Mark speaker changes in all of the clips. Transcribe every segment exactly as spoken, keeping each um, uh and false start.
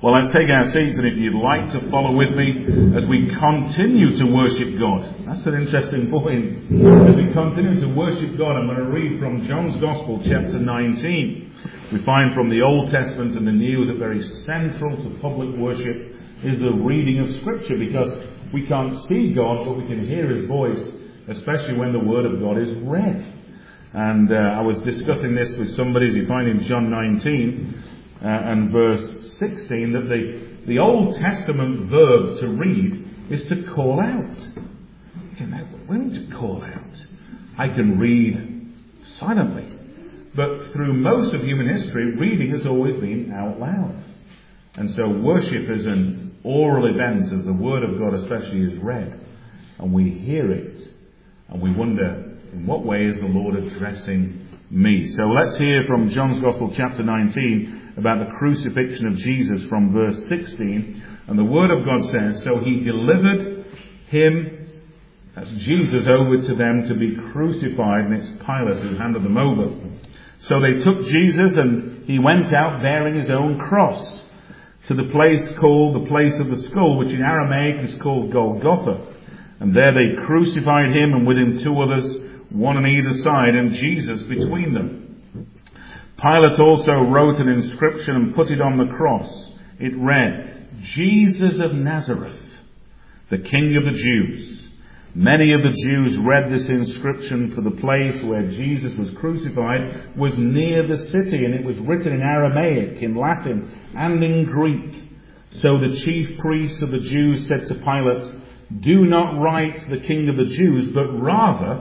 Speaker 1: Well, let's take our seats, and if you'd like to follow with me as we continue to worship God. That's an interesting point. As we continue to worship God, I'm going to read from John's Gospel, chapter nineteen. We find from the Old Testament and the New that very central to public worship is the reading of Scripture, because we can't see God, but we can hear His voice, especially when the Word of God is read. And uh, I was discussing this with somebody, as you find in John nineteen uh, and verse sixteen, that the, the Old Testament verb to read is to call out. You know, we need to call out. I can read silently. But through most of human history, reading has always been out loud. And so worship is an oral event as the Word of God especially is read. And we hear it. And we wonder, in what way is the Lord addressing me? So let's hear from John's Gospel chapter nineteen about the crucifixion of Jesus from verse sixteen. And the Word of God says, "So he delivered him," that's Jesus, "over to them to be crucified," and it's Pilate who handed them over. "So they took Jesus, and he went out bearing his own cross to the place called the place of the skull, which in Aramaic is called Golgotha. And there they crucified him, and with him two others, one on either side, and Jesus between them. Pilate also wrote an inscription and put it on the cross. It read, 'Jesus of Nazareth, the King of the Jews.' Many of the Jews read this inscription, for the place where Jesus was crucified was near the city, and it was written in Aramaic, in Latin, and in Greek. So the chief priests of the Jews said to Pilate, 'Do not write the King of the Jews, but rather,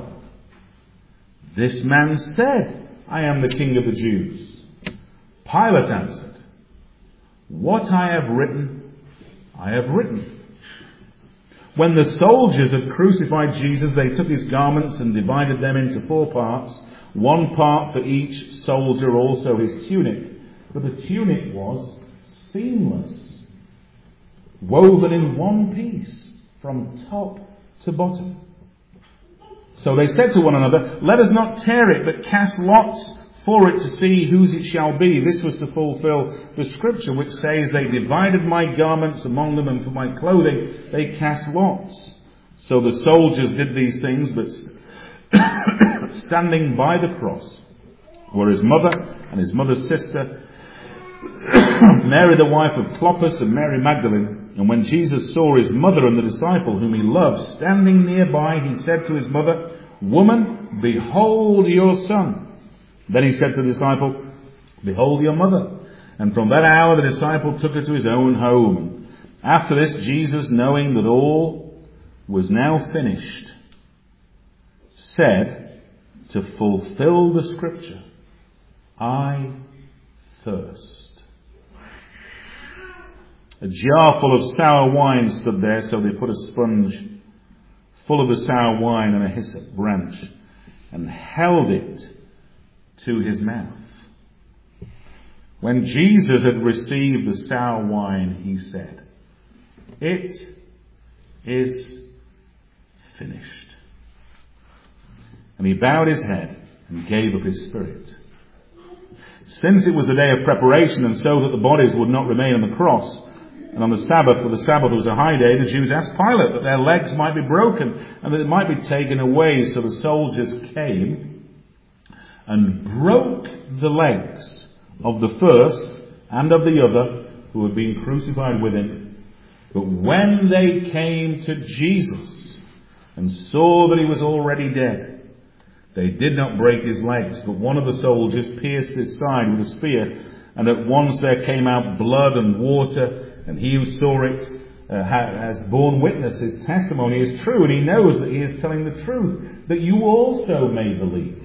Speaker 1: this man said, I am the King of the Jews.' Pilate answered, 'What I have written, I have written.' When the soldiers had crucified Jesus, they took his garments and divided them into four parts, one part for each soldier, also his tunic. But the tunic was seamless, woven in one piece, from top to bottom. So they said to one another, 'Let us not tear it, but cast lots for it to see whose it shall be.' This was to fulfill the scripture which says, 'They divided my garments among them, and for my clothing they cast lots.' So the soldiers did these things, but standing by the cross were his mother and his mother's sister, Mary the wife of Clopas, and Mary Magdalene. And when Jesus saw his mother and the disciple whom he loved standing nearby, he said to his mother, 'Woman, behold your son.' Then he said to the disciple, 'Behold your mother.' And from that hour the disciple took her to his own home. After this, Jesus, knowing that all was now finished, said, to fulfill the scripture, 'I thirst.' A jar full of sour wine stood there, so they put a sponge full of the sour wine and a hyssop branch and held it to his mouth. When Jesus had received the sour wine, he said, 'It is finished.' And he bowed his head and gave up his spirit. Since it was the day of preparation, and so that the bodies would not remain on the cross, and on the Sabbath, for the Sabbath was a high day, the Jews asked Pilate that their legs might be broken and that it might be taken away. So the soldiers came and broke the legs of the first and of the other who had been crucified with him. But when they came to Jesus and saw that he was already dead, they did not break his legs, but one of the soldiers pierced his side with a spear, and at once there came out blood and water. And he who saw it uh, has borne witness. His testimony is true, and he knows that he is telling the truth, that you also may believe.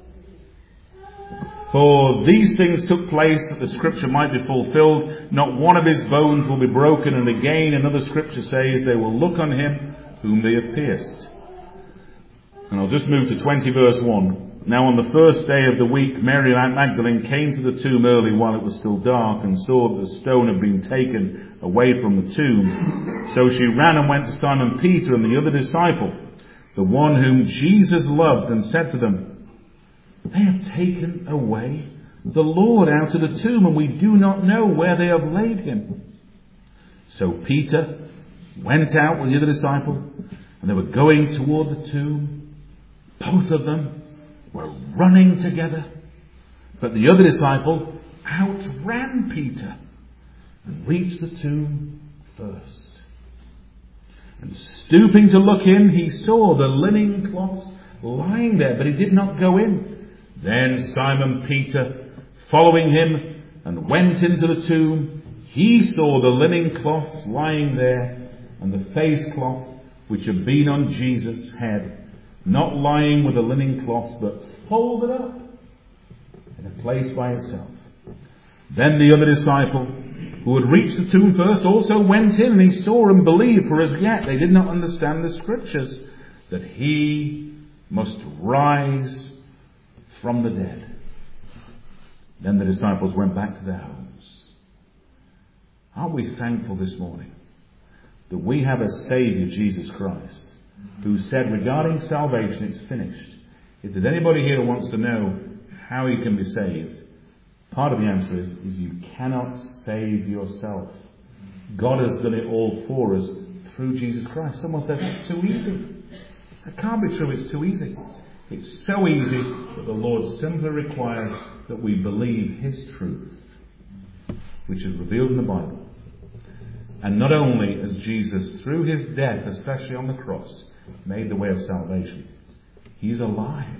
Speaker 1: For these things took place that the scripture might be fulfilled. Not one of his bones will be broken. And again, another scripture says, they will look on him whom they have pierced. And I'll just move to twenty verse one. Now on the first day of the week, Mary Magdalene came to the tomb early while it was still dark, and saw that the stone had been taken away from the tomb. So she ran and went to Simon Peter and the other disciple, the one whom Jesus loved, and said to them, "They have taken away the Lord out of the tomb, and we do not know where they have laid him." So Peter went out with the other disciple, and they were going toward the tomb. Both of them were running together, but the other disciple outran Peter and reached the tomb first. And stooping to look in, he saw the linen cloths lying there, but he did not go in. Then Simon Peter, following him, and went into the tomb. He saw the linen cloths lying there, and the face cloth which had been on Jesus' head, not lying with the linen cloths, but folded up in a place by itself. Then the other disciple, who had reached the tomb first, also went in, and he saw and believed, for as yet they did not understand the scriptures, that he must rise from the dead. Then the disciples went back to their homes. Aren't we thankful this morning that we have a Saviour, Jesus Christ, who said regarding salvation, it's finished. If there's anybody here who wants to know how you can be saved, part of the answer is, is you cannot save yourself. God has done it all for us through Jesus Christ. Someone says it's too easy. That can't be true, it's too easy. It's so easy that the Lord simply requires that we believe His truth, which is revealed in the Bible. And not only has Jesus, through His death, especially on the cross, made the way of salvation, He's alive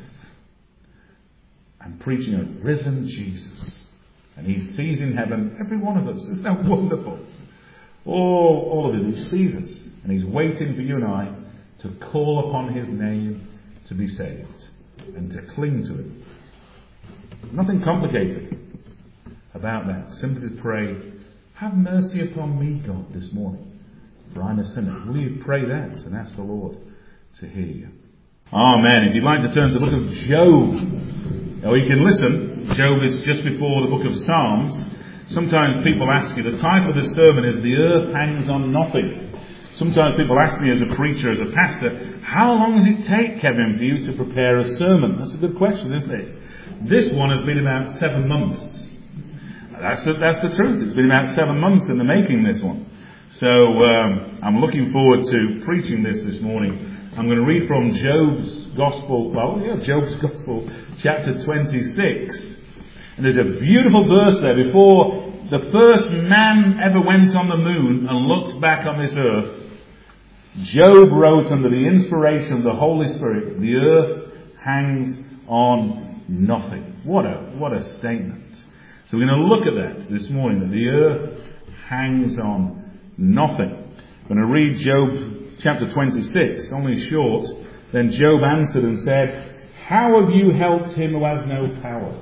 Speaker 1: and preaching a risen Jesus. And He sees in heaven every one of us. Isn't that wonderful? All, all of us, He sees us. And He's waiting for you and I to call upon His name to be saved and to cling to Him. Nothing complicated about that. Simply to pray, have mercy upon me, God, this morning, for I'm a sinner. Will you pray that and ask the Lord to hear you? Amen. If you'd like to turn to the book of Job, or you can listen. Job is just before the book of Psalms. Sometimes people ask you, the title of this sermon is The Earth Hangs on Nothing. Sometimes people ask me as a preacher, as a pastor, how long does it take, Kevin, for you to prepare a sermon? That's a good question, isn't it? This one has been about seven months. That's the, that's the truth. It's been about seven months in the making, this one. So um, I'm looking forward to preaching this this morning. I'm going to read from Job's Gospel, well, yeah, Job's Gospel, chapter twenty-six. And there's a beautiful verse there. Before the first man ever went on the moon and looked back on this earth, Job wrote under the inspiration of the Holy Spirit, the earth hangs on nothing. What a, what a statement. So we're going to look at that this morning, that the earth hangs on nothing. I'm going to read Job chapter twenty-six, only short. Then Job answered and said, how have you helped him who has no power?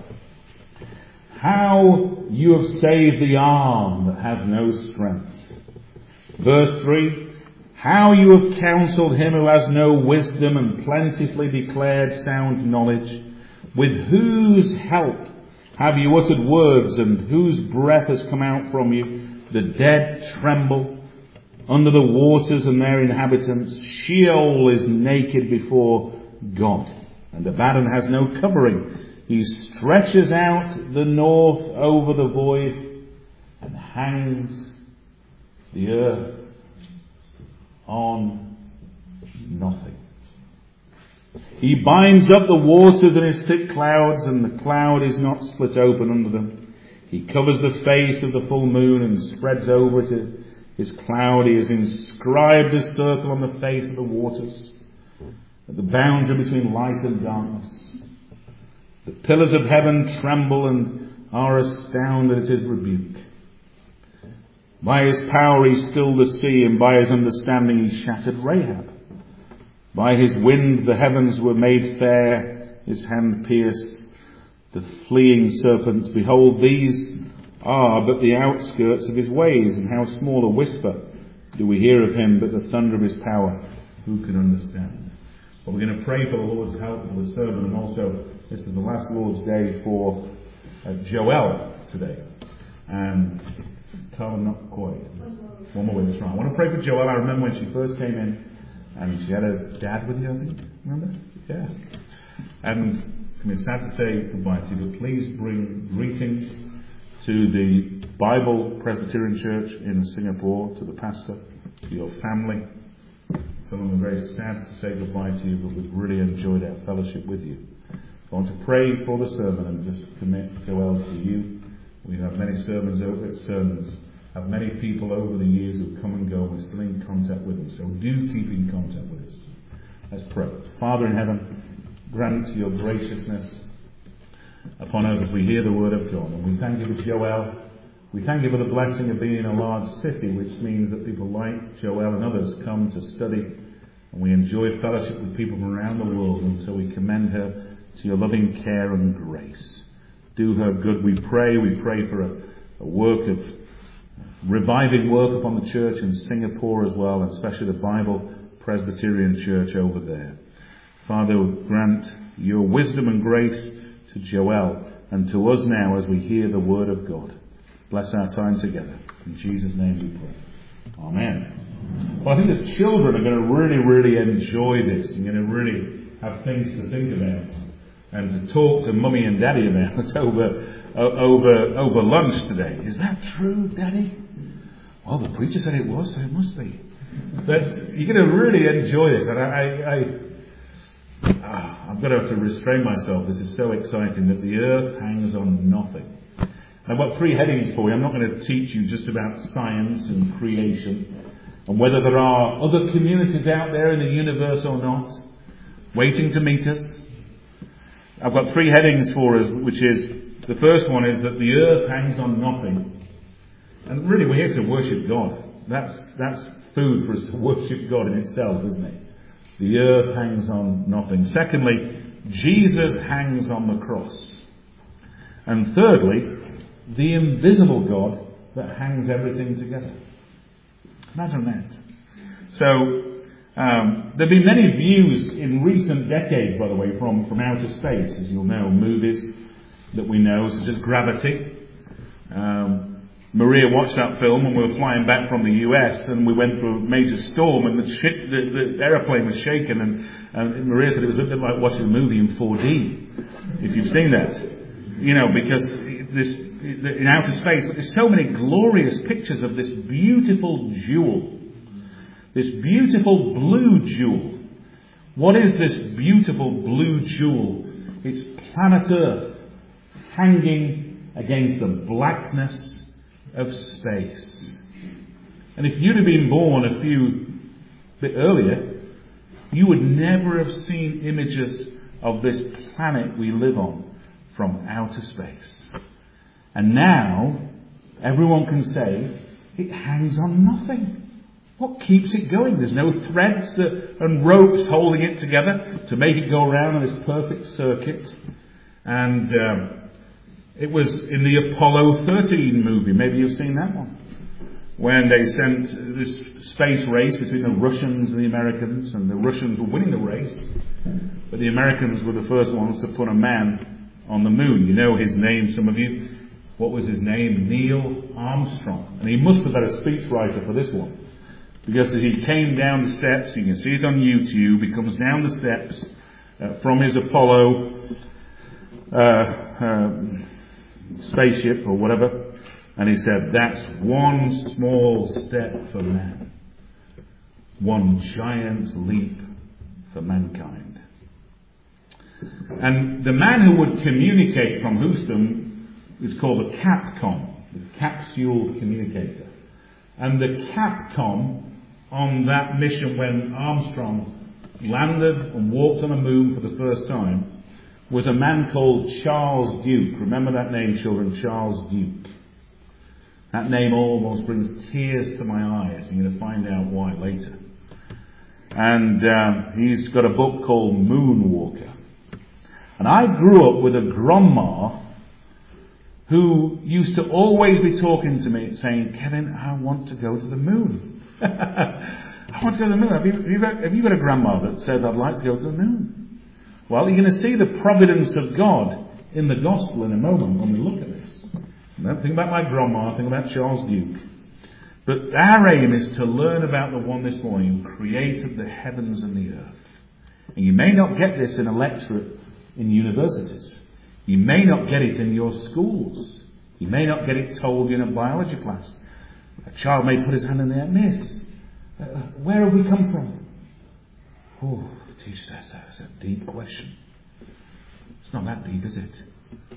Speaker 1: How you have saved the arm that has no strength. Verse three, how you have counselled him who has no wisdom and plentifully declared sound knowledge. With whose help have you uttered words, and whose breath has come out from you? The dead tremble under the waters and their inhabitants. Sheol is naked before God, and Abaddon has no covering. He stretches out the north over the void and hangs the earth on nothing. He binds up the waters in his thick clouds, and the cloud is not split open under them. He covers the face of the full moon and spreads over it his cloud. He has inscribed a circle on the face of the waters, at the boundary between light and darkness. The pillars of heaven tremble and are astounded at his rebuke. By his power he stilled the sea, and by his understanding he shattered Rahab. By his wind the heavens were made fair, his hand pierced the fleeing serpent. Behold, these are but the outskirts of his ways, and how small a whisper do we hear of him, but the thunder of his power who can understand? Well, we're going to pray for the Lord's help for the sermon, and also this is the last Lord's Day for uh, Joel today. And Carmen, not quite. One more way, that's right. I want to pray for Joel. I remember when she first came in, and she had her dad with you, I think. Remember? Yeah. And it's sad to say goodbye to you, but please bring greetings to the Bible Presbyterian Church in Singapore, to the pastor, to your family. Some of them are very sad to say goodbye to you, but we've really enjoyed our fellowship with you. I want to pray for the sermon and just commit Joel to you. We have many sermons over sermons, have many people over the years who come and go, and we're still in contact with them. So do keep in contact with us. Let's pray. Father in heaven, grant your graciousness upon us as we hear the word of God. And we thank you for Joel. We thank you for the blessing of being in a large city, which means that people like Joel and others come to study. And we enjoy fellowship with people from around the world. And so we commend her to your loving care and grace. Do her good, we pray. We pray for a, a work of reviving work upon the church in Singapore as well, and especially the Bible Presbyterian Church over there. Father, grant your wisdom and grace to Joel and to us now as we hear the word of God. Bless our time together. In Jesus' name we pray. Amen. Well, I think the children are going to really, really enjoy this. You're going to really have things to think about and to talk to Mummy and Daddy about over, over, over lunch today. Is that true, Daddy? Well, the preacher said it was, so it must be. But you're going to really enjoy this. And I, I, I, ah, I'm going to have to restrain myself. This is so exciting that the earth hangs on nothing. I've got three headings for you. I'm not going to teach you just about science and creation and whether there are other communities out there in the universe or not, waiting to meet us. I've got three headings for us, which is, the first one is that the earth hangs on nothing. And really we're here to worship God. That's, that's food for us to worship God in itself, isn't it? The earth hangs on nothing. Secondly, Jesus hangs on the cross. And thirdly, the invisible God that hangs everything together. Imagine that. So, um, there have been many views in recent decades, by the way, from, from outer space, as you'll know, movies that we know, such as Gravity. Um, Maria watched that film when we were flying back from the U S, and we went through a major storm, and the, ship, the, the aeroplane was shaken, and, and Maria said it was a bit like watching a movie in four D, if you've seen that. You know, because this, in outer space, but there's so many glorious pictures of this beautiful jewel. This beautiful blue jewel. What is this beautiful blue jewel? It's planet Earth hanging against the blackness of space. And if you'd have been born a few bit earlier, you would never have seen images of this planet we live on from outer space. And now, everyone can say, it hangs on nothing. What keeps it going? There's no threads that, and ropes holding it together to make it go around on this perfect circuit. And um, it was in the Apollo thirteen movie, maybe you've seen that one, when they sent this space race between the Russians and the Americans, and the Russians were winning the race, but the Americans were the first ones to put a man on the moon. You know his name, some of you. What was his name? Neil Armstrong. And he must have been a speechwriter for this one. Because as he came down the steps, you can see it on YouTube, he comes down the steps uh, from his Apollo uh, um, spaceship or whatever, and he said, that's one small step for man, one giant leap for mankind. And the man who would communicate from Houston is called the Capcom, the Capsule Communicator. And the Capcom, on that mission when Armstrong landed and walked on the moon for the first time, was a man called Charles Duke. Remember that name, children, Charles Duke. That name almost brings tears to my eyes. I'm going to find out why later. And um, he's got a book called Moonwalker. And I grew up with a grandma who used to always be talking to me saying, Kevin, I want to go to the moon. I want to go to the moon. Have you, have, you got, have you got a grandma that says, I'd like to go to the moon? Well, you're going to see the providence of God in the gospel in a moment when we look at this. Don't think about my grandma, think about Charles Duke. But our aim is to learn about the one this morning who created the heavens and the earth. And you may not get this in a lecture in universities. You may not get it in your schools. You may not get it told in a biology class. A child may put his hand in the air. Miss, uh, where have we come from? Oh, teacher, that's, that's a deep question. It's not that deep, is it?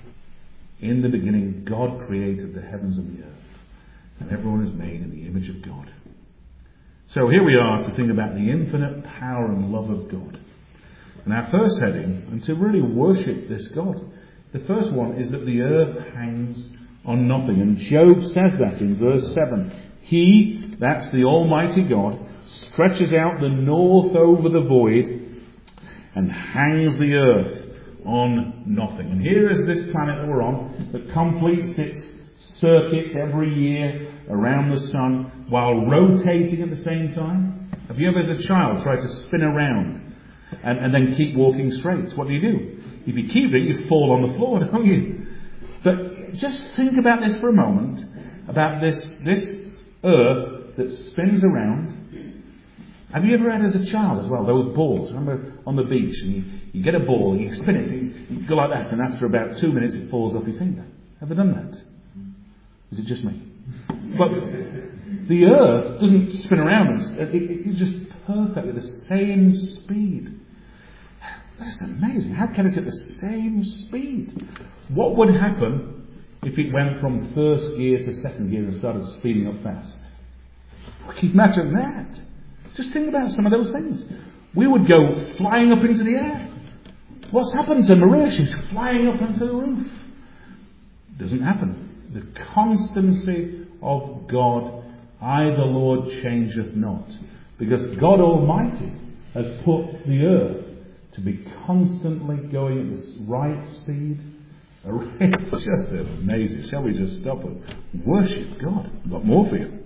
Speaker 1: In the beginning, God created the heavens and the earth. And everyone is made in the image of God. So here we are to think about the infinite power and love of God. And our first heading, and to really worship this God. The first one is that the earth hangs on nothing. And Job says that in verse seven. He, that's the Almighty God, stretches out the north over the void and hangs the earth on nothing. And here is this planet that we're on that completes its circuit every year around the sun while rotating at the same time. Have you ever as a child tried to spin around and, and then keep walking straight? What do you do? If you keep it, you fall on the floor, don't you? But just think about this for a moment, about this, this earth that spins around. Have you ever had as a child as well, those balls? Remember on the beach, and you, you get a ball, you spin it, you, you go like that, and after about two minutes it falls off your finger. Ever done that? Is it just me? But the earth doesn't spin around. It, it, it's just perfect at the same speed. That's amazing. How can it at the same speed? What would happen if it went from first gear to second gear and started speeding up fast? Can you imagine that? Just think about some of those things. We would go flying up into the air. What's happened to Maria? She's flying up into the roof. Doesn't happen. The constancy of God, I the Lord changeth not. Because God Almighty has put the earth to be constantly going at this right speed. It's just amazing. Shall we just stop and worship God? I've got more for you.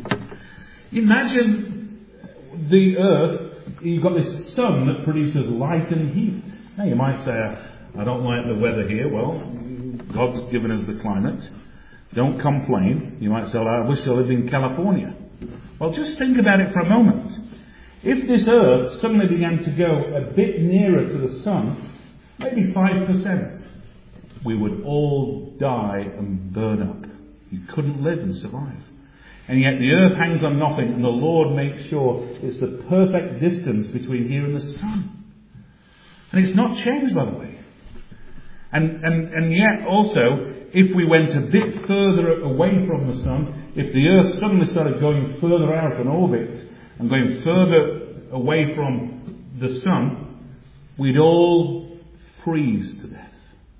Speaker 1: Imagine the earth. You've got this sun that produces light and heat. Now you might say, I don't like the weather here. Well, God's given us the climate. Don't complain. You might say, well, I wish I lived in California. Well, just think about it for a moment. If this earth suddenly began to go a bit nearer to the sun, maybe five percent, we would all die and burn up. You couldn't live and survive. And yet the earth hangs on nothing, and the Lord makes sure it's the perfect distance between here and the sun. And it's not changed, by the way. And, and, and yet also, if we went a bit further away from the sun, if the earth suddenly started going further out on orbit and going further away from the sun, we'd all freeze to death.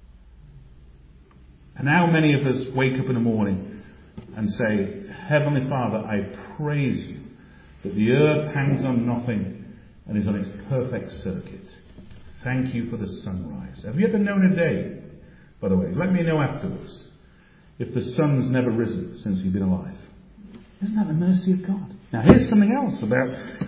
Speaker 1: And how many of us wake up in the morning and say, Heavenly Father, I praise you that the earth hangs on nothing and is on its perfect circuit. Thank you for the sunrise. Have you ever known a day, by the way, let me know afterwards, if the sun's never risen since you've been alive? Isn't that the mercy of God? Now here's something else about,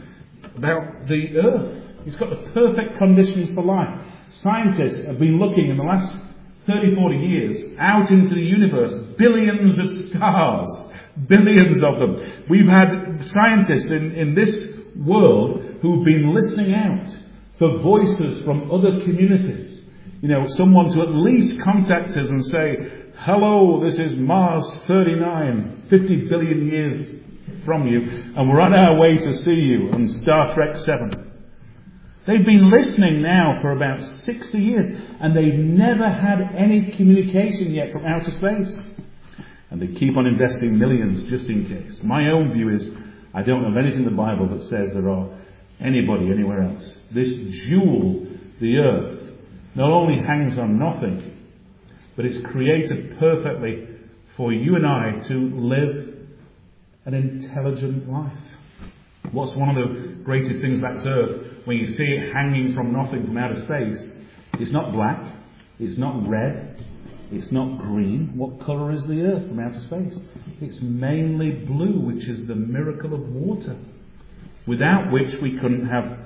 Speaker 1: about the earth. It's got the perfect conditions for life. Scientists have been looking in the last thirty, forty years out into the universe. Billions of stars. Billions of them. We've had scientists in, in this world who've been listening out for voices from other communities. You know, someone to at least contact us and say, hello, this is Mars thirty-nine, fifty billion years from you, and we're on our way to see you on Star Trek seven. They've been listening now for about sixty years, and they've never had any communication yet from outer space. And they keep on investing millions just in case. My own view is, I don't know of anything in the Bible that says there are anybody anywhere else. This jewel, the earth, not only hangs on nothing, but it's created perfectly for you and I to live an intelligent life. What's one of the greatest things about earth? When you see it hanging from nothing from outer space, it's not black, it's not red, it's not green. What colour is the earth from outer space? It's mainly blue, which is the miracle of water, without which we couldn't have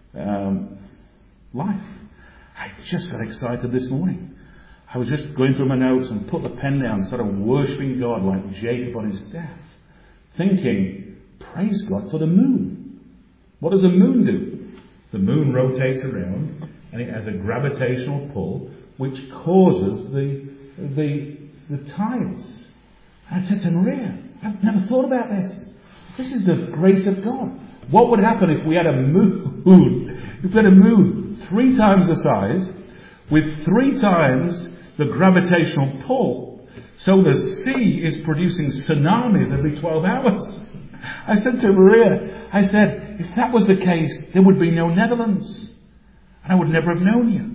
Speaker 1: um, life. I just got excited this morning. I was just going through my notes and put the pen down and started worshipping God like Jacob on his staff, thinking, praise God for the moon. What does the moon do? The moon rotates around and it has a gravitational pull which causes the the the tides. And I said to Maria, I've never thought about this. This is the grace of God. What would happen if we had a moon, if we had a moon three times the size, with three times the gravitational pull, so the sea is producing tsunamis every twelve hours? I said to Maria, I said, if that was the case, there would be no Netherlands. And I would never have known you.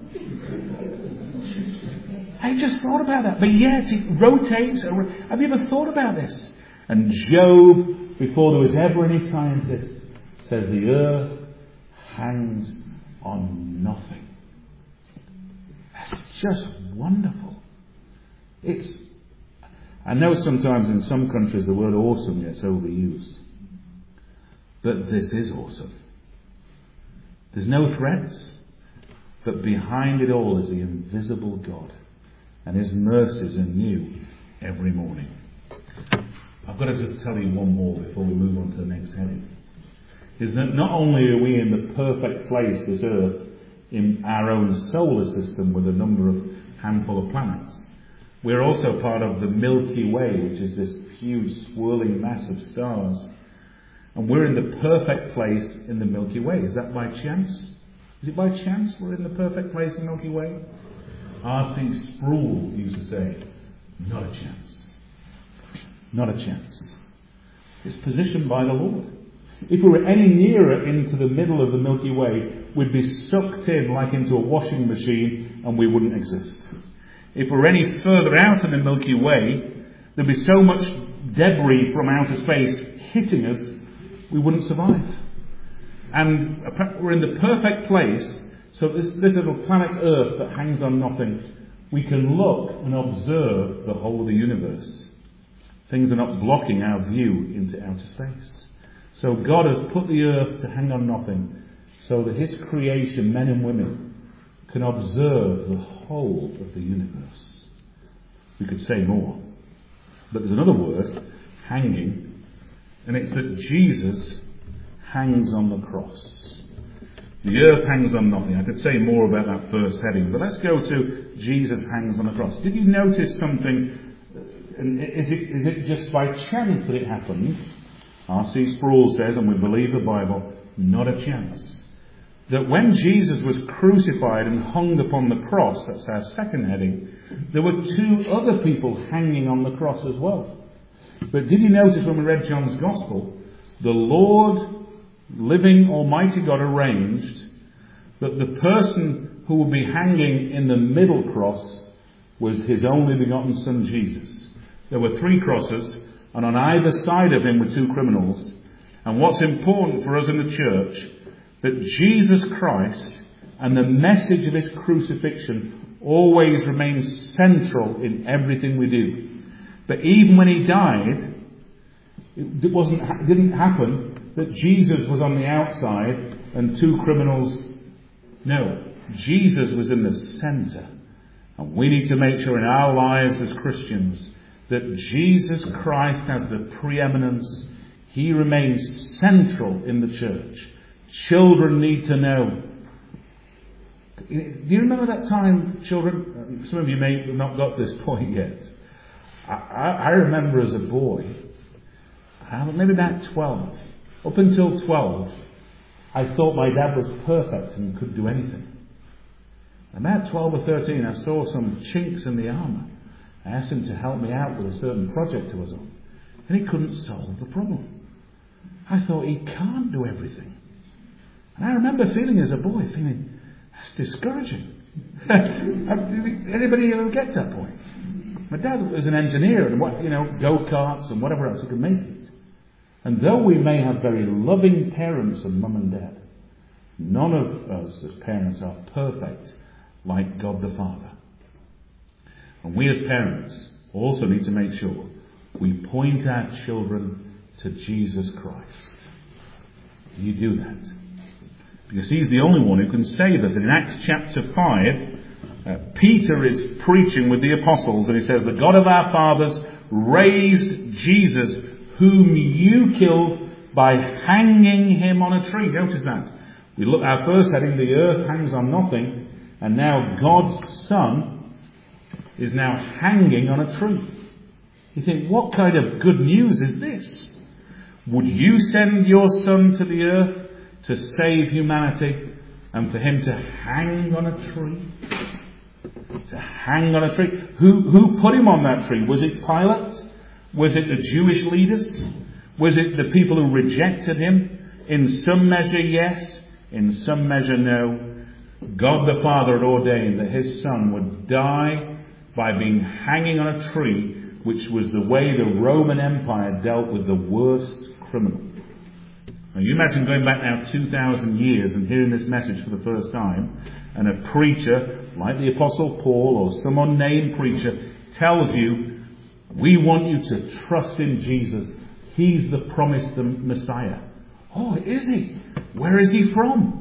Speaker 1: I just thought about that. But yet it rotates. Have you ever thought about this? And Job, before there was ever any scientist, says the earth hangs on nothing. That's just wonderful. It's, I know sometimes in some countries the word awesome gets overused. But this is awesome. There's no threats, but behind it all is the invisible God. And His mercies are new every morning. I've got to just tell you one more before we move on to the next heading. Is that not only are we in the perfect place, this earth, in our own solar system with a number of handful of planets, we're also part of the Milky Way, which is this huge swirling mass of stars. And we're in the perfect place in the Milky Way. Is that by chance? Is it by chance we're in the perfect place in the Milky Way? R C Sproul used to say, not a chance. Not a chance. It's positioned by the Lord. If we were any nearer into the middle of the Milky Way, we'd be sucked in like into a washing machine and we wouldn't exist. If we're any further out in the Milky Way, there'd be so much debris from outer space hitting us, we wouldn't survive. And we're in the perfect place. So this, this little planet Earth that hangs on nothing, we can look and observe the whole of the universe. Things are not blocking our view into outer space. So God has put the earth to hang on nothing so that His creation, men and women, can observe the whole of the universe. We could say more. But there's another word, hanging, and it's that Jesus hangs on the cross. The earth hangs on nothing. I could say more about that first heading, but let's go to Jesus hangs on the cross. Did you notice something? Is it, is it just by chance that it happened? R C Sproul says, and we believe the Bible, not a chance. That when Jesus was crucified and hung upon the cross, that's our second heading, there were two other people hanging on the cross as well. But did you notice when we read John's Gospel, the Lord, living Almighty God, arranged that the person who would be hanging in the middle cross was His only begotten Son, Jesus. There were three crosses, and on either side of Him were two criminals. And what's important for us in the church, that Jesus Christ and the message of His crucifixion always remains central in everything we do. But even when He died, it wasn't, it didn't happen that Jesus was on the outside and two criminals. No, Jesus was in the centre. And we need to make sure in our lives as Christians that Jesus Christ has the preeminence. He remains central in the church. Children need to know. Do you remember that time, children? Some of you may have not got to this point yet. I, I, I remember as a boy, maybe about twelve, up until twelve, I thought my dad was perfect and could do anything. About twelve or thirteen, I saw some chinks in the armour. I asked him to help me out with a certain project I was on, and he couldn't solve the problem. I thought, he can't do everything. And I remember feeling as a boy, thinking, that's discouraging. Anybody ever get to that point? My dad was an engineer, and what, you know, go-karts and whatever else, he could make it. And though we may have very loving parents and mum and dad, none of us as parents are perfect like God the Father. And we as parents also need to make sure we point our children to Jesus Christ. You do that. Because He's the only one who can save us. In Acts chapter five, uh, Peter is preaching with the apostles, and he says, the God of our fathers raised Jesus, whom you killed by hanging Him on a tree. Notice that. We look, our first heading, the earth hangs on nothing, and now God's Son is now hanging on a tree. You think, what kind of good news is this? Would you send your son to the earth to save humanity and for him to hang on a tree? To hang on a tree? Who, who put him on that tree? Was it Pilate? Was it the Jewish leaders? Was it the people who rejected him? In some measure, yes. In some measure, no. God the Father had ordained that his son would die by being hanging on a tree, which was the way the Roman Empire dealt with the worst criminal. Now you imagine going back now two thousand years and hearing this message for the first time, and a preacher, like the Apostle Paul or some unnamed preacher, tells you, we want you to trust in Jesus. He's the promised Messiah. Oh, is he? Where is he from?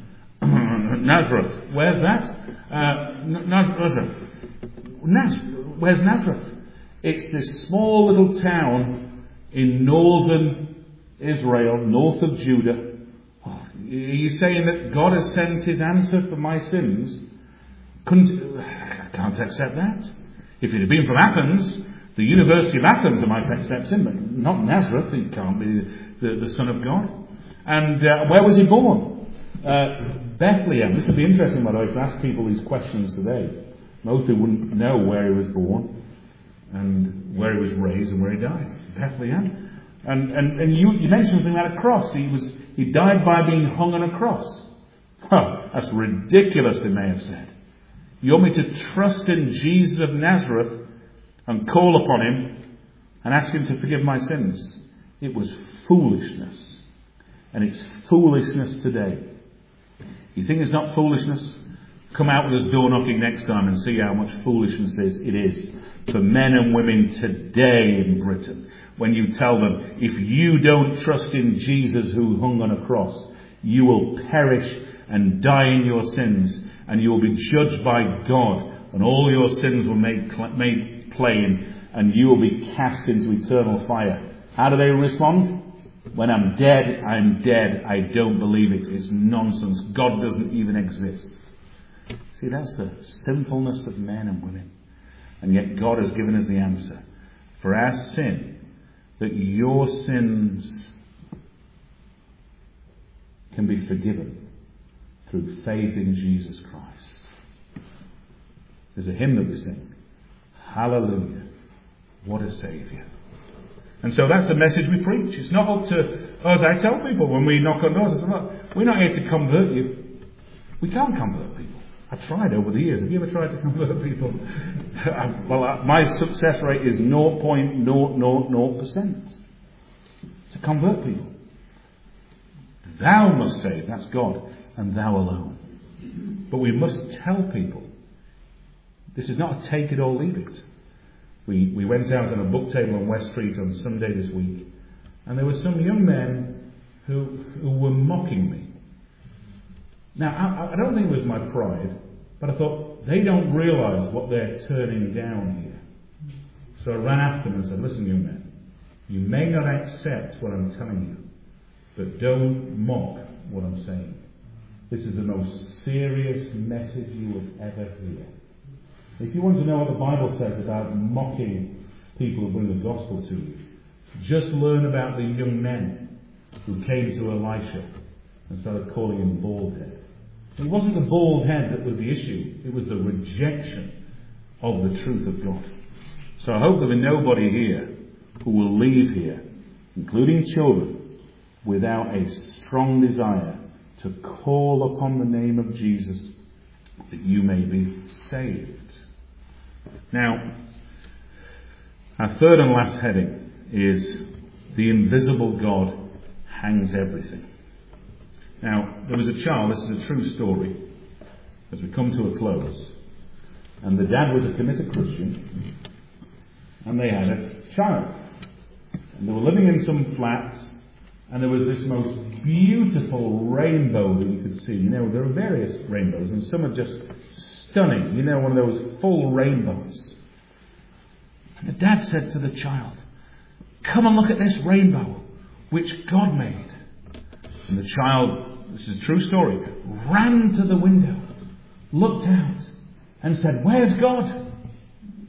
Speaker 1: Nazareth. Where's that? Uh, Nazareth. Nazareth. Where's Nazareth? It's this small little town in northern Israel, north of Judah. Oh, are you saying that God has sent his answer for my sins? Couldn't, I can't accept that. If it had been from Athens, the University of Athens, I might accept him, but not Nazareth. He can't be the, the Son of God. And uh, where was he born? Uh, Bethlehem. This would be interesting, by the way, to ask people these questions today. Most people wouldn't know where he was born and where he was raised and where he died. Bethlehem. And and, and you, you mentioned something about a cross. He was he died by being hung on a cross. Huh, that's ridiculous, they may have said. You want me to trust in Jesus of Nazareth and call upon him and ask him to forgive my sins? It was foolishness. And it's foolishness today. You think it's not foolishness? Come out with us door knocking next time and see how much foolishness it is for men and women today in Britain. When you tell them, if you don't trust in Jesus who hung on a cross, you will perish and die in your sins, and you will be judged by God, and all your sins will be made, made plain, and you will be cast into eternal fire. How do they respond? When I'm dead, I'm dead. I don't believe it. It's nonsense. God doesn't even exist. See, that's the sinfulness of men and women. And yet God has given us the answer. For our sin, that your sins can be forgiven through faith in Jesus Christ. There's a hymn that we sing. Hallelujah. What a Saviour. And so that's the message we preach. It's not up to us. I tell people when we knock on doors, I say, look, we're not here to convert you. We can't convert people. I've tried over the years. Have you ever tried to convert people? Well, my success rate is zero point zero zero zero percent. To convert people. Thou must save. That's God. And thou alone. But we must tell people. This is not a take it or leave it. We, we went out on a book table on West Street on Sunday this week, and there were some young men who, who were mocking me. Now, I, I don't think it was my pride, but I thought, they don't realise what they're turning down here. So I ran after them and said, listen, young men, you may not accept what I'm telling you, but don't mock what I'm saying. This is the most serious message you will ever hear. If you want to know what the Bible says about mocking people who bring the gospel to you, just learn about the young men who came to Elisha and started calling him bald head. It wasn't the bald head that was the issue. It was the rejection of the truth of God. So I hope there'll be nobody here who will leave here, including children, without a strong desire to call upon the name of Jesus that you may be saved. Now, our third and last heading is the invisible God hangs everything. Now, there was a child, this is a true story, as we come to a close, and the dad was a committed Christian, and they had a child. And they were living in some flats, and there was this most beautiful rainbow that you could see. You know, there are various rainbows, and some are just stunning. You know, one of those full rainbows. And the dad said to the child, come and look at this rainbow, which God made. And the child, this is a true story, ran to the window, looked out, and said, where's God?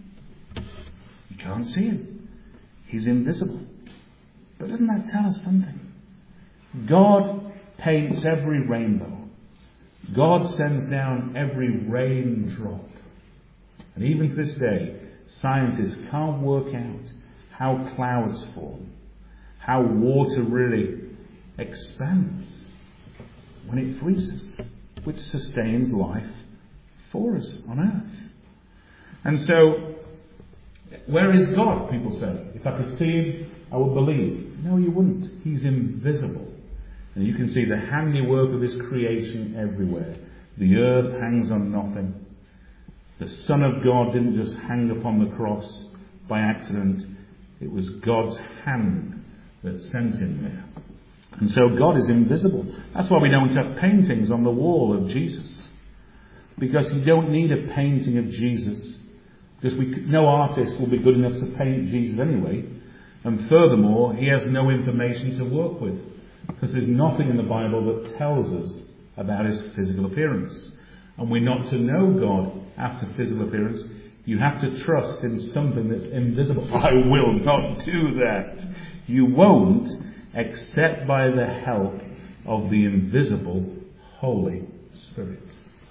Speaker 1: can't see him. He's invisible. But doesn't that tell us something? God paints every rainbow. God sends down every raindrop. And even to this day, scientists can't work out how clouds form, how water really expands when it freezes, which sustains life for us on earth. And so, where is God, people say? If I could see him, I would believe. No, you wouldn't. He's invisible. And you can see the handiwork of his creation everywhere. The earth hangs on nothing. The Son of God didn't just hang upon the cross by accident. It was God's hand that sent him there. And so God is invisible. That's why we don't have paintings on the wall of Jesus. Because you don't need a painting of Jesus. Because we, no artist will be good enough to paint Jesus anyway. And furthermore, he has no information to work with. Because there's nothing in the Bible that tells us about his physical appearance. And we're not to know God after physical appearance. You have to trust in something that's invisible. I will not do that. You won't, except by the help of the invisible Holy Spirit.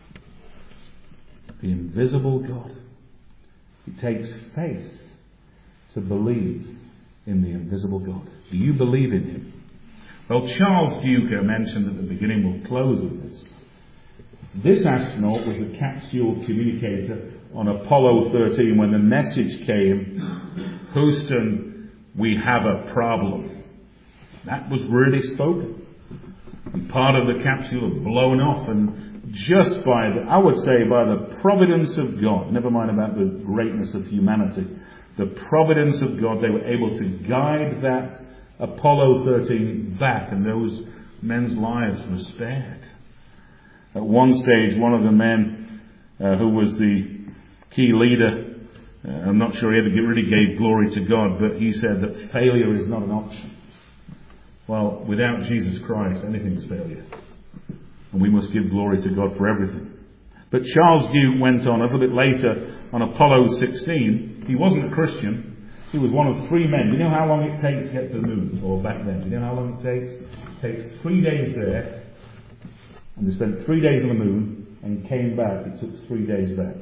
Speaker 1: The invisible God. It takes faith to believe in the invisible God. Do you believe in him? Well, Charles Duke, I mentioned at the beginning, will close with this. This astronaut was a capsule communicator on Apollo thirteen when the message came, Houston, we have a problem. That was really spoken. And part of the capsule had blown off, and just by the, I would say by the providence of God, never mind about the greatness of humanity, the providence of God, they were able to guide that Apollo thirteen back, and those men's lives were spared. At one stage, one of the men uh, who was the key leader, uh, I'm not sure he ever really gave glory to God, but he said that failure is not an option. Well, without Jesus Christ, anything's failure. And we must give glory to God for everything. But Charles Duke went on a little bit later on Apollo sixteen. He wasn't a Christian. He was one of three men. You know how long it takes to get to the moon? Or back then. You know how long it takes? It takes three days there. And they spent three days on the moon and came back. It took three days back.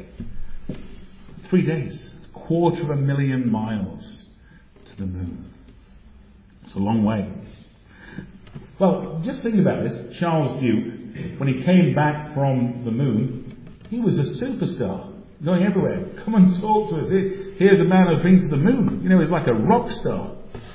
Speaker 1: Three days. A quarter of a million miles to the moon. It's a long way. Well, just think about this. Charles Duke, when he came back from the moon, he was a superstar. Going everywhere. Come and talk to us. Here's a man who's been to the moon. You know, he's like a rock star.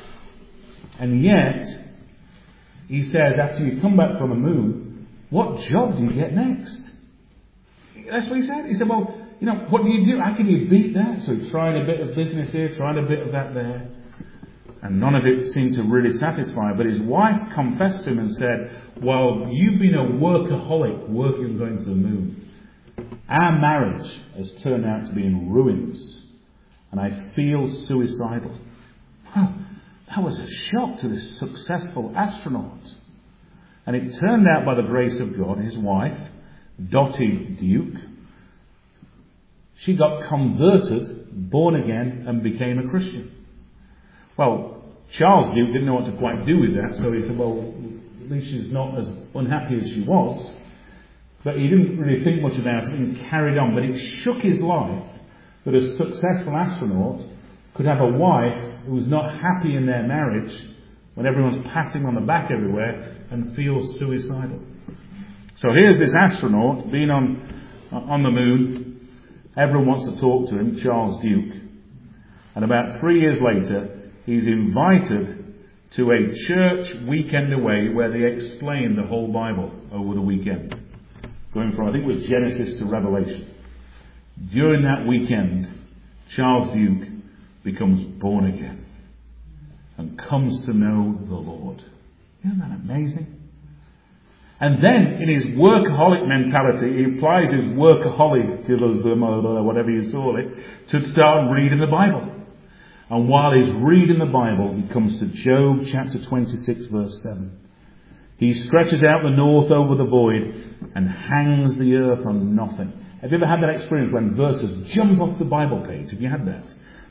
Speaker 1: And yet, he says, after you come back from the moon, what job do you get next? That's what he said. He said, well, you know, what do you do? How can you beat that? So he tried a bit of business here, tried a bit of that there. And none of it seemed to really satisfy. But his wife confessed to him and said, well, you've been a workaholic working and going to the moon. Our marriage has turned out to be in ruins. And I feel suicidal. Well, that was a shock to this successful astronaut. And it turned out by the grace of God, his wife, Dottie Duke, she got converted, born again, and became a Christian. Well, Charles Duke didn't know what to quite do with that, so he said, well, at least she's not as unhappy as she was. But he didn't really think much about it and carried on. But it shook his life that a successful astronaut could have a wife who was not happy in their marriage when everyone's patting him on the back everywhere and feels suicidal. So here's this astronaut being on, on the moon. Everyone wants to talk to him, Charles Duke. And about three years later, he's invited to a church weekend away where they explain the whole Bible over the weekend. Going from, I think it was Genesis to Revelation. During that weekend, Charles Duke becomes born again and comes to know the Lord. Isn't that amazing? And then, in his workaholic mentality, he applies his workaholism, or whatever you saw it, to start reading the Bible. And while he's reading the Bible, he comes to Job chapter twenty-six, verse seven. He stretches out the north over the void and hangs the earth on nothing. Have you ever had that experience when verses jump off the Bible page? Have you had that?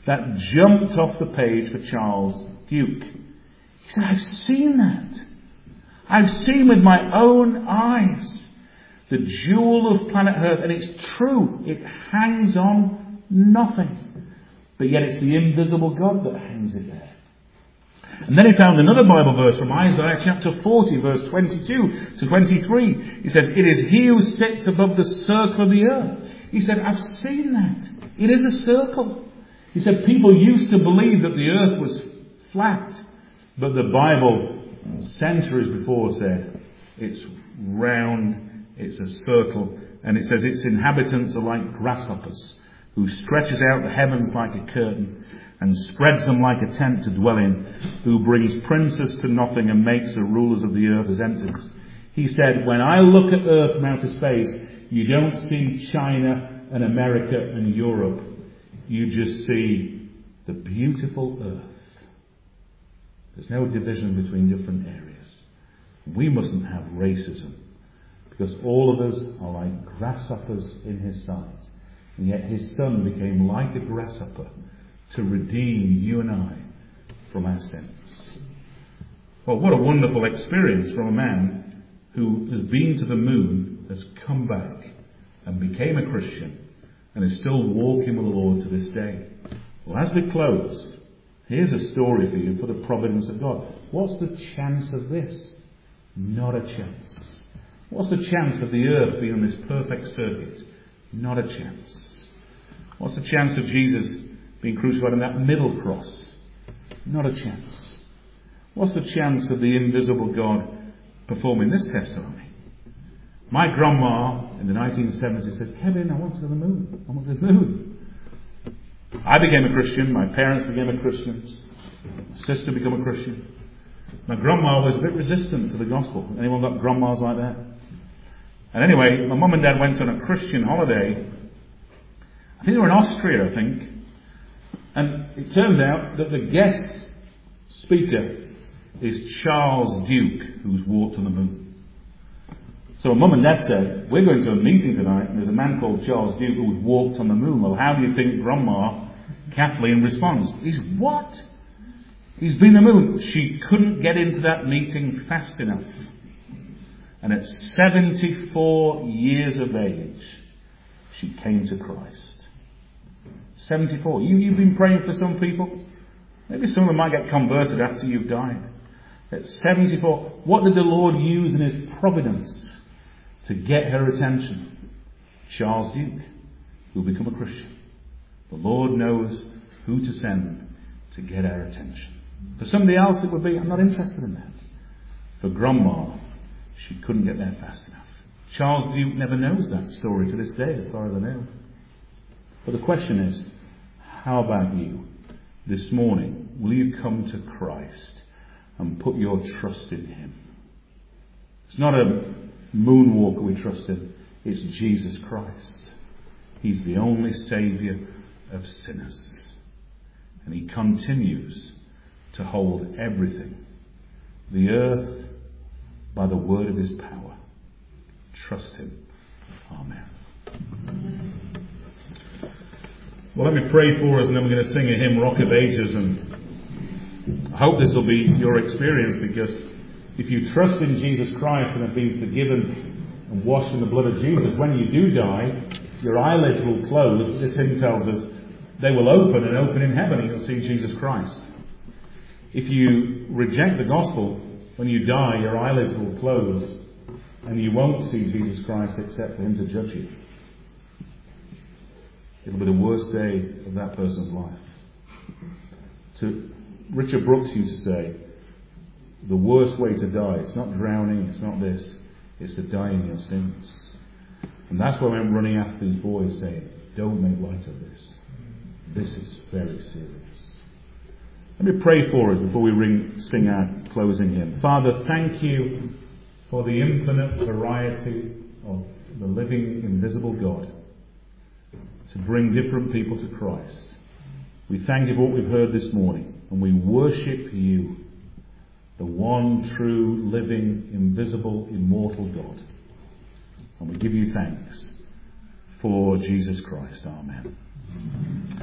Speaker 1: that jumped off the page for Charles Duke. He said, I've seen that. I've seen with my own eyes the jewel of planet Earth, and it's true. It hangs on nothing. But yet it's the invisible God that hangs it there. And then he found another Bible verse from Isaiah chapter forty, verse twenty-two to twenty-three. He said, it is he who sits above the circle of the earth. He said, I've seen that. It is a circle. He said, people used to believe that the earth was flat. But the Bible, centuries before, said, it's round, it's a circle. And it says its inhabitants are like grasshoppers, who stretches out the heavens like a curtain and spreads them like a tent to dwell in, who brings princes to nothing and makes the rulers of the earth as emptiness. He said, when I look at earth from outer space, you don't see China and America and Europe. You just see the beautiful earth. There's no division between different areas. We mustn't have racism, because all of us are like grasshoppers in his sight. And yet his son became like a grasshopper to redeem you and I from our sins. Well, what a wonderful experience from a man who has been to the moon, has come back and became a Christian and is still walking with the Lord to this day. Well, as we close, here's a story for you for the providence of God. What's the chance of this? Not a chance. What's the chance of the earth being on this perfect circuit? Not a chance. What's the chance of Jesus being crucified on that middle cross? Not a chance. What's the chance of the invisible God performing this testimony? My grandma in the nineteen seventies said, Kevin, I want to go to the moon. I want to go to the moon. I became a Christian. My parents became a Christian. My sister became a Christian. My grandma was a bit resistant to the gospel. Anyone got grandmas like that? And anyway, my mum and dad went on a Christian holiday. I think they were in Austria, I think. And it turns out that the guest speaker is Charles Duke, who's walked on the moon. So my mum and dad said, we're going to a meeting tonight, and there's a man called Charles Duke who's walked on the moon. Well, how do you think Grandma Kathleen responds? He's what? He's been on the moon. She couldn't get into that meeting fast enough. And at seventy-four years of age, she came to Christ. seventy-four. You, you've been praying for some people. Maybe some of them might get converted after you've died. At seventy-four, what did the Lord use in his providence to get her attention? Charles Duke, who will become a Christian. The Lord knows who to send to get our attention. For somebody else it would be, I'm not interested in that. For Grandma, she couldn't get there fast enough. Charles Duke never knows that story to this day, as far as I know. But the question is, how about you? This morning, will you come to Christ and put your trust in him? It's not a moonwalker we trust in. It's Jesus Christ. He's the only Saviour of sinners. And he continues to hold everything, the earth, by the word of his power. Trust him. Amen. Well, let me pray for us, and then we're going to sing a hymn, Rock of Ages. And I hope this will be your experience, because if you trust in Jesus Christ and have been forgiven and washed in the blood of Jesus, when you do die, your eyelids will close. This hymn tells us they will open and open in heaven, and you'll see Jesus Christ. If you reject the gospel, when you die, your eyelids will close, and you won't see Jesus Christ except for him to judge you. It'll be the worst day of that person's life. To Richard Brooks used to say, the worst way to die, it's not drowning, it's not this, it's to die in your sins. And that's why I'm running after these boys saying, don't make light of this. This is very serious. Let me pray for us before we ring, sing our closing hymn. Father, thank you for the infinite variety of the living, invisible God to bring different people to Christ. We thank you for what we've heard this morning, and we worship you, the one true, living, invisible, immortal God. And we give you thanks for Jesus Christ. Amen.